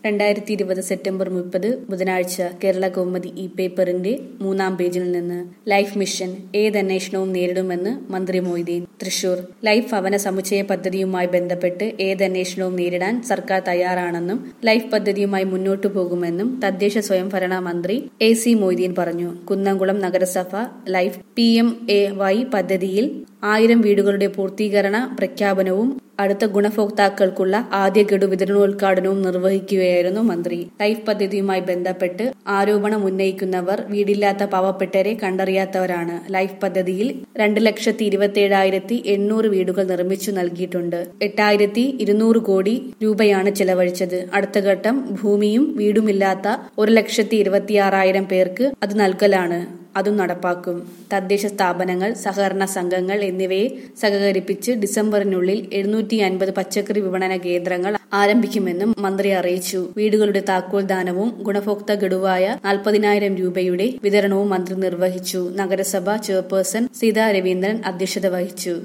2020 September 30 ബുധനാഴ്ച കേരള കൗമുദി ഈ പേപ്പറിന്റെ 3-ാം പേജിൽ നിന്ന്. ലൈഫ് മിഷൻ ഏതന്വേഷണവും നേരിടുമെന്ന് മന്ത്രി മൊയ്തീൻ. തൃശൂർ. ലൈഫ് ഭവന സമുച്ചയ പദ്ധതിയുമായി ബന്ധപ്പെട്ട് ഏതന്വേഷണവും നേരിടാൻ സർക്കാർ തയ്യാറാണെന്നും ലൈഫ് പദ്ധതിയുമായി മുന്നോട്ടു പോകുമെന്നും തദ്ദേശ സ്വയംഭരണ മന്ത്രി AC മൊയ്തീൻ പറഞ്ഞു. കുന്നംകുളം നഗരസഭ ലൈഫ് PMAY പദ്ധതിയിൽ 1000 വീടുകളുടെ പൂർത്തീകരണ പ്രഖ്യാപനവും അടുത്ത ഗുണഭോക്താക്കൾക്കുള്ള ആദ്യ ഗഡു വിതരണോദ്ഘാടനവും നിർവഹിക്കുകയായിരുന്നു മന്ത്രി. ലൈഫ് പദ്ധതിയുമായി ബന്ധപ്പെട്ട് ആരോപണം ഉന്നയിക്കുന്നവർ വീടില്ലാത്ത പാവപ്പെട്ടവരെ കണ്ടറിയാത്തവരാണ്. ലൈഫ് പദ്ധതിയിൽ 2,27,800 വീടുകൾ നിർമ്മിച്ചു നൽകിയിട്ടുണ്ട്. 8,200 കോടി രൂപയാണ് ചെലവഴിച്ചത്. അടുത്ത ഘട്ടം ഭൂമിയും വീടുമില്ലാത്ത 1,26,000 പേർക്ക് അത് നൽകലാണ്. അതും നടപ്പാക്കും. തദ്ദേശ സ്ഥാപനങ്ങൾ, സഹകരണ സംഘങ്ങൾ എന്നിവയെ സഹകരിപ്പിച്ച് ഡിസംബറിനുള്ളിൽ 750 പച്ചക്കറി വിപണന കേന്ദ്രങ്ങൾ ആരംഭിക്കുമെന്നും മന്ത്രി അറിയിച്ചു. വീടുകളുടെ താക്കോൽ ദാനവും ഗുണഭോക്തൃ ഗഡുവായ 40,000 രൂപയുടെ വിതരണവും മന്ത്രി നിർവഹിച്ചു. നഗരസഭ ചെയർപേഴ്സൺ സീതാ രവീന്ദ്രൻ അധ്യക്ഷത വഹിച്ചു.